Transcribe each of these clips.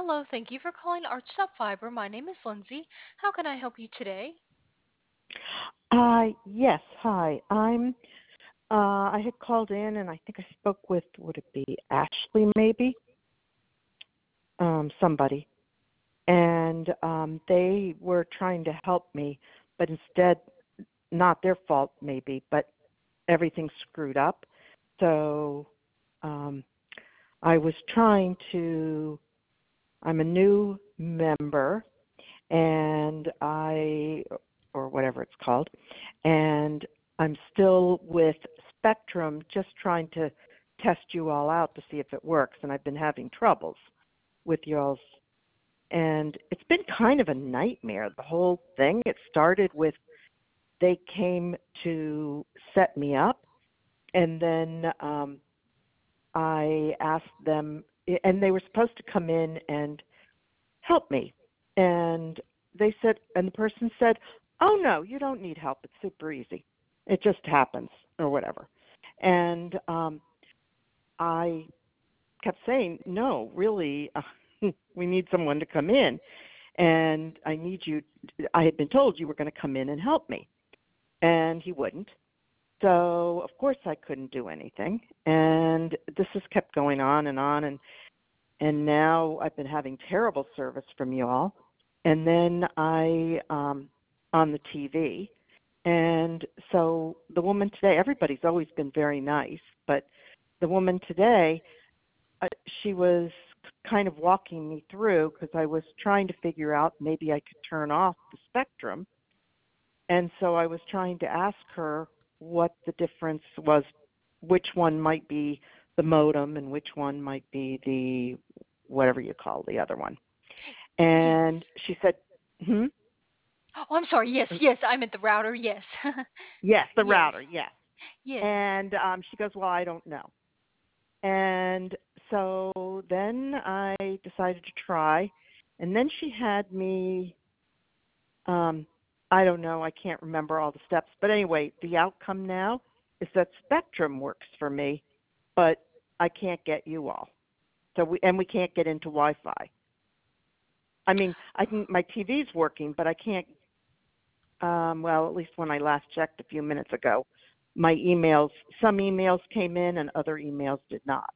Hello, thank you for calling Archtop Fiber. My name is Lindsay. How can I help you today? Yes, hi. I had called in and I think I spoke with, would it be Ashley maybe? Somebody. And they were trying to help me, but instead, not their fault maybe, but everything screwed up. So um, I was trying to, I'm a new member and or whatever it's called, and I'm still with Spectrum, just trying to test you all out to see if it works. And I've been having troubles with y'all's, and it's been kind of a nightmare, the whole thing. It started with they came to set me up, and then I asked them, and they were supposed to come in and help me. And they said, and the person said, oh no, you don't need help. It's super easy. It just happens or whatever. And I kept saying, no, really, we need someone to come in. And I need you, I had been told you were going to come in and help me. And he wouldn't. So, of course, I couldn't do anything. And this has kept going on and on. And now I've been having terrible service from you all. And then I on the TV, and so the woman today, everybody's always been very nice, but the woman today, she was kind of walking me through because I was trying to figure out maybe I could turn off the Spectrum, and so I was trying to ask her what the difference was, which one might be the modem and which one might be the whatever you call the other one. And Yes. she said, hmm? Oh, I'm sorry. Yes, yes, I'm at the router. Yes. Yes, the Yes. router, yes. Yes. And she goes, well, I don't know. And so then I decided to try. And then she had me, um, I don't know, I can't remember all the steps. But anyway, the outcome now is that Spectrum works for me, but I can't get you all. So we can't get into Wi-Fi. I mean, I can my TV's working, but I can't. Well, at least when I last checked a few minutes ago, my emails, some emails came in and other emails did not.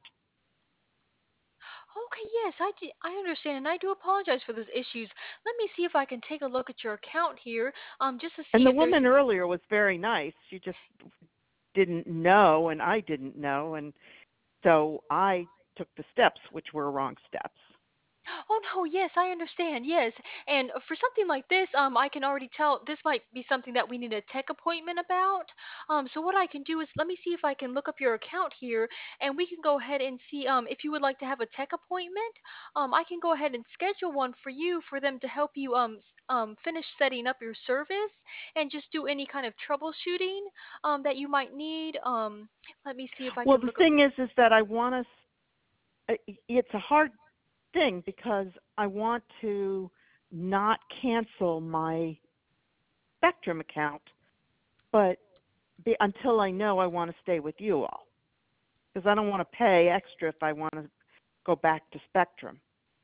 Okay, yes, I understand, and I do apologize for those issues. Let me see if I can take a look at your account here, just to And see the if there's. woman earlier was very nice. She just didn't know, and I didn't know, and so I took the steps, which were wrong steps. Oh no, yes, I understand. Yes. And for something like this, I can already tell this might be something that we need a tech appointment about. So what I can do is let me see if I can look up your account here and we can go ahead and see if you would like to have a tech appointment. I can go ahead and schedule one for you for them to help you finish setting up your service and just do any kind of troubleshooting that you might need. Let me see if I Well, can the look up. thing is that I want to. It's a hard thing because I want to not cancel my Spectrum account, but until I know I want to stay with you all, because I don't want to pay extra if I want to go back to Spectrum.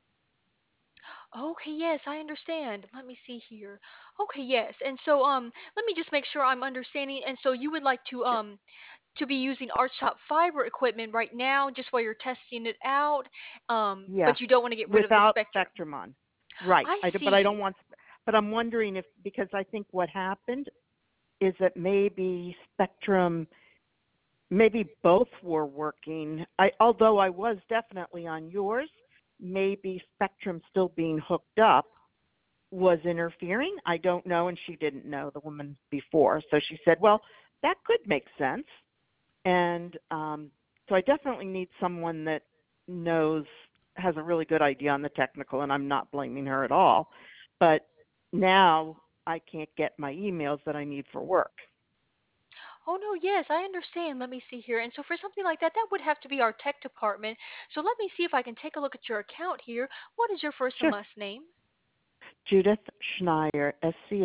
Okay, yes, I understand. Let me see here. Okay, yes. And so let me just make sure I'm understanding. And so you would like to be using Archop fiber equipment right now just while you're testing it out. Yeah, But you don't want to get rid of the without Spectrum. Spectrum on. Right. I But I don't see. want. But I'm wondering if because I think what happened is that maybe Spectrum, maybe both were working. Although I was definitely on yours, maybe Spectrum still being hooked up was interfering. I don't know, and she didn't know, the woman before. So she said, "Well, that could make sense." And so I definitely need someone that knows, has a really good idea on the technical, and I'm not blaming her at all. But now I can't get my emails that I need for work. Oh no, yes, I understand. Let me see here. And so for something like that, that would have to be our tech department. So let me see if I can take a look at your account here. What is your first and Sure. last name? Judith Schneier,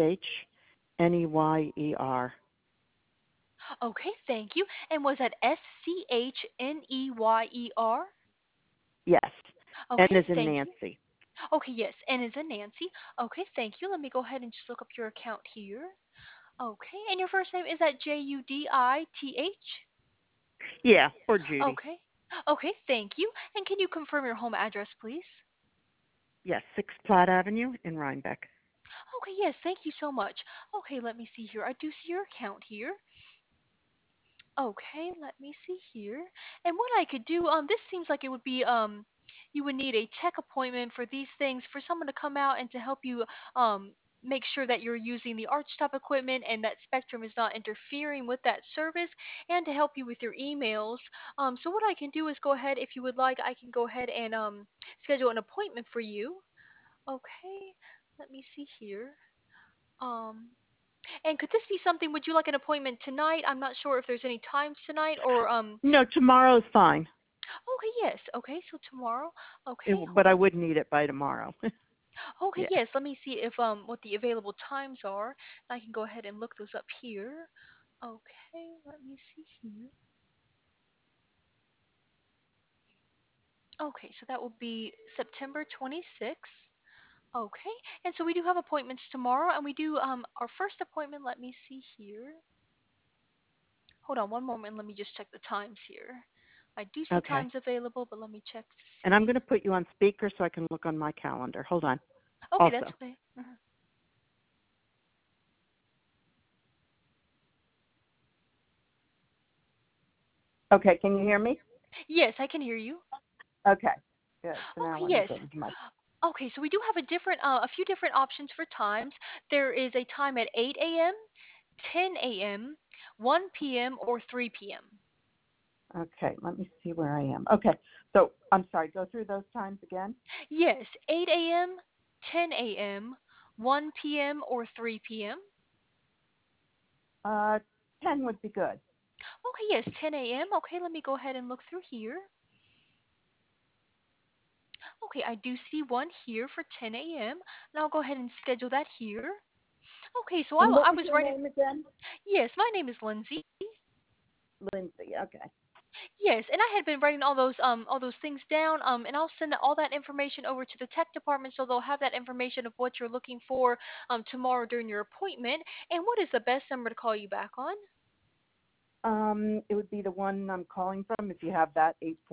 Schneier. Okay, thank you. And was that Schneyer? Yes. N Okay, is in thank you. Nancy. Okay, yes. N is in Nancy. Okay, thank you. Let me go ahead and just look up your account here. Okay, and your first name is that Judith? Yeah, or Judy. Okay. Okay, thank you. And can you confirm your home address, please? Yes, 6 Platt Avenue in Rhinebeck. Okay, yes, thank you so much. Okay, let me see here. I do see your account here. Okay, let me see here. And what I could do, this seems like it would be, you would need a tech appointment for these things for someone to come out and to help you, make sure that you're using the Archtop equipment and that Spectrum is not interfering with that service and to help you with your emails. So what I can do is go ahead, if you would like, I can go ahead and, schedule an appointment for you. Okay, let me see here. Um, and could this be something, would you like an appointment tonight? I'm not sure if there's any times tonight or No, tomorrow's fine. okay, yes. Okay, so tomorrow. It, Okay, but hold I on. would need it by tomorrow. Okay, Yeah. yes. Let me see if what the available times are. I can go ahead and look those up here. Okay, let me see here. Okay, so that will be September 26th. Okay, and so we do have appointments tomorrow, and we do our first appointment. Let me see here. Hold on one moment. Let me just check the times here. I do see Okay. times available, but let me check to And I'm see. going to put you on speaker so I can look on my calendar. Hold on. Okay, that's Also. okay. Mhm. Okay, can you hear me? Yes, I can hear you. Okay. Good. So now Okay, let me go yes. to my. Okay, so we do have a few different options for times. There is a time at 8 a.m., 10 a.m., 1 p.m., or 3 p.m. Okay, let me see where I am. Okay. So I'm sorry. Go through those times again. Yes, 8 a.m., 10 a.m., 1 p.m., or 3 p.m. Uh, 10 would be good. Okay, yes, 10 a.m. Okay, let me go ahead and look through here. Okay, I do see one here for 10 a.m. and I'll go ahead and schedule that here. Okay, so And what I was was your writing. name again? Yes, my name is Lindsay. Lindsay. Okay. Yes, and I had been writing all those things down, and I'll send all that information over to the tech department so they'll have that information of what you're looking for tomorrow during your appointment. And what is the best number to call you back on? It would be the one I'm calling from if you have that,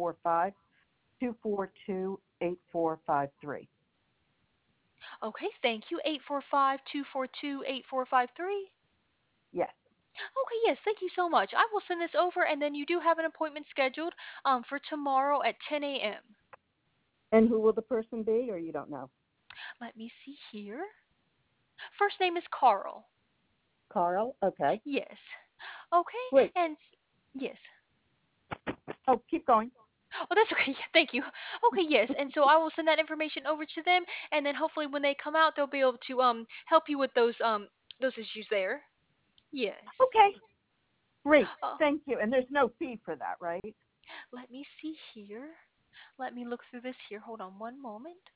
845-242-8453. Okay, thank you. 845-242-8453. Yes. Okay, yes, thank you so much. I will send this over and then you do have an appointment scheduled for tomorrow at 10 a.m. And who will the person be, or you don't know? Let me see here. First name is Carl. Carl? Okay. Yes. Okay, Great. and yes. Oh, keep going. Oh, that's okay. Yeah, thank you. Okay, yes. And so I will send that information over to them, and then hopefully when they come out, they'll be able to help you with those issues there. Yes. Okay. Great. Oh, Thank you. And there's no fee for that, right? let me see here. Let me look through this here. Hold on one moment.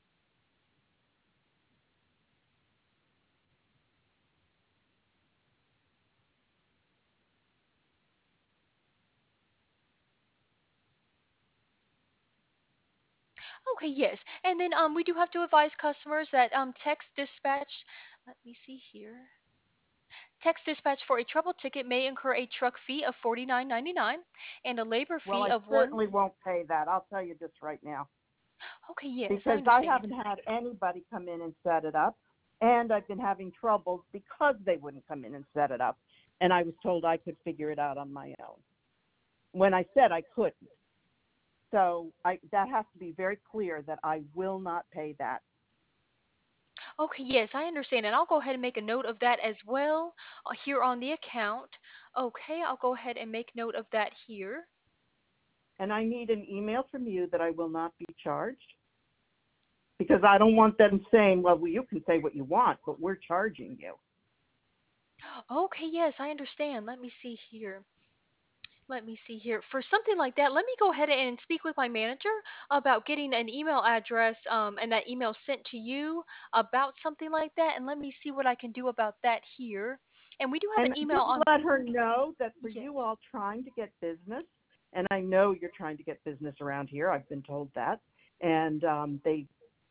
Okay, yes. And then we do have to advise customers that text dispatch. Let me see here. Text dispatch for a trouble ticket may incur a truck fee of $49.99 and a labor Well, fee I of one. certainly won't pay that. I'll tell you just right now. Okay, yes, I Because I understand. haven't had anybody come in and set it up. And I've been having troubles because they wouldn't come in and set it up. And I was told I could figure it out on my own when I said I couldn't. So that has to be very clear that I will not pay that. Okay, yes, I understand. And I'll go ahead and make a note of that as well here on the account. Okay, I'll go ahead and make note of that here. And I need an email from you that I will not be charged because I don't want them saying, well, you can say what you want, but we're charging you. Okay, yes, I understand. Let me see here. Let me see here. For something like that, let me go ahead and speak with my manager about getting an email address and that email sent to you about something like that. And let me see what I can do about that here. And we do have And an email just on. let her know that for you Yes. all trying to get business, and I know you're trying to get business around here, I've been told that, and they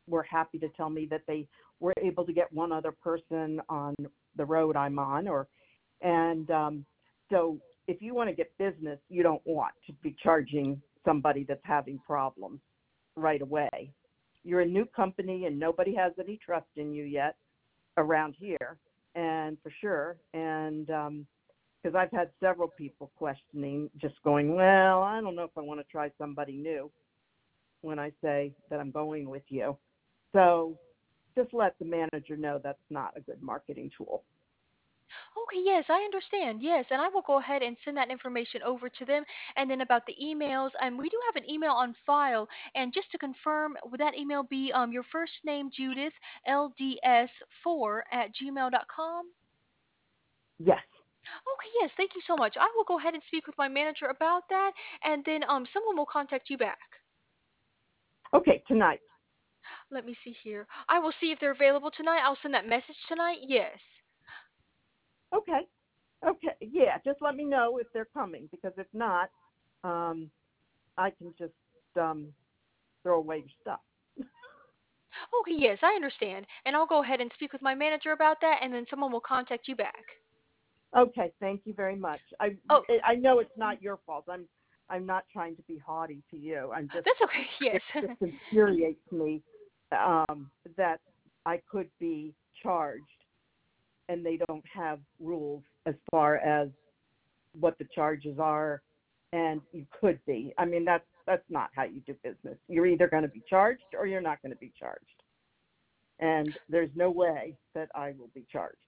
were happy to tell me that they were able to get one other person on the road I'm on, or and so if you want to get business, you don't want to be charging somebody that's having problems right away. You're a new company and nobody has any trust in you yet around here, and for sure. And because I've had several people questioning, just going, well, I don't know if I want to try somebody new when I say that I'm going with you. So just let the manager know that's not a good marketing tool. Okay, yes, I understand. Yes, and I will go ahead and send that information over to them. And then about the emails, we do have an email on file. And just to confirm, would that email be your first name, Judith, LDS4 at gmail.com? Yes. Okay, yes, thank you so much. I will go ahead and speak with my manager about that, and then someone will contact you back. Okay, tonight. Let me see here. I will see if they're available tonight. I'll send that message tonight. Yes. Okay. Okay. Yeah, just let me know if they're coming, because if not, um, I can just um, throw away your stuff. Okay, yes, I understand. And I'll go ahead and speak with my manager about that, and then someone will contact you back. Okay, thank you very much. Oh, I know it's not your fault. I'm not trying to be haughty to you. I'm just that's okay. it Yes. just infuriates me that I could be charged and they don't have rules as far as what the charges are, and you could be. I mean, that's not how you do business. You're either going to be charged or you're not going to be charged, and there's no way that I will be charged.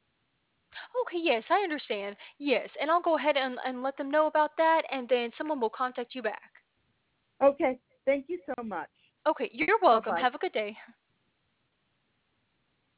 Okay, yes, I understand. Yes, and I'll go ahead and let them know about that, and then someone will contact you back. Okay, thank you so much. Okay, you're Bye welcome. bye. Have a good day.